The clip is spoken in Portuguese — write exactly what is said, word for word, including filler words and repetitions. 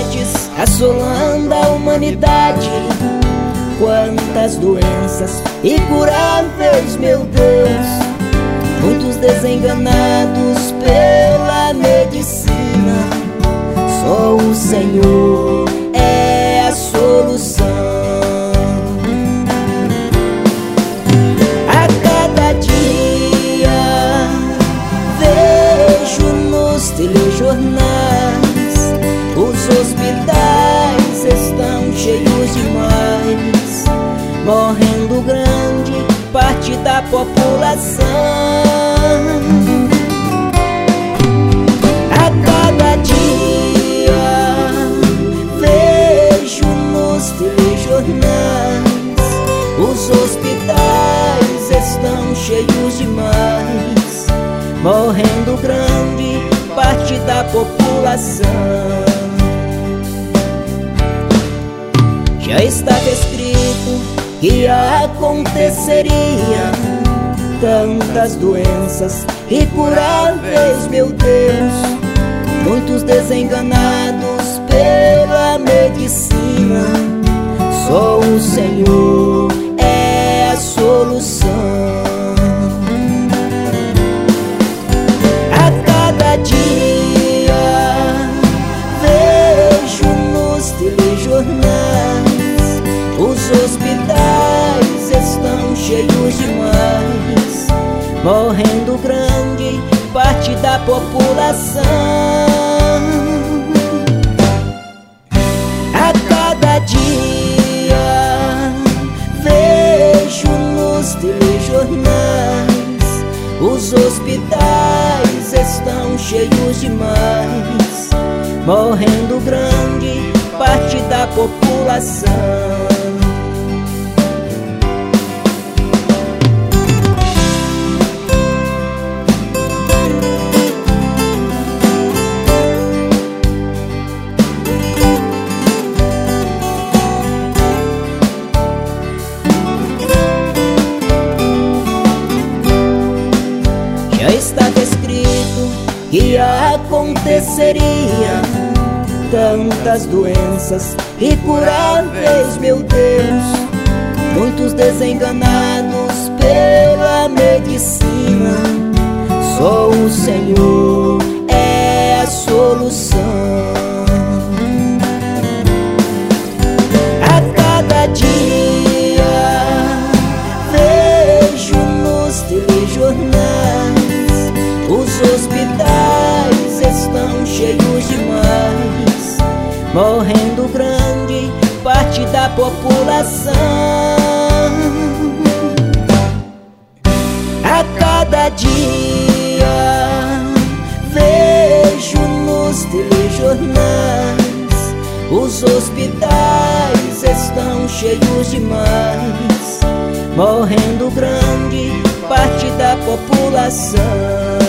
tragédias assolando a humanidade. Quantas doenças incuráveis, meu Deus. Muitos desenganados pela medicina. Só o Senhor é a solução. A cada dia vejo nos telejornais os hospitais estão cheios demais, morrendo grande parte da população. A cada dia vejo nos telejornais os hospitais estão cheios demais, morrendo grande parte da população. Já estava escrito que aconteceria tantas doenças incuráveis, meu Deus. Muitos desenganados pela medicina. Só o Senhor é a solução. A cada dia vejo nos telejornais os hospitais estão cheios demais, morrendo grande parte da população. A cada dia vejo nos telejornais os hospitais estão cheios demais, morrendo grande parte da população. Já estava escrito que aconteceria tantas doenças incuráveis, meu Deus. Muitos desenganados pela medicina. Só o Senhor é a solução. A cada dia vejo nos telejornais os hospitais estão cheios demais, morrendo grande parte da população. A cada dia vejo nos telejornais os hospitais estão cheios demais, morrendo grande parte da população.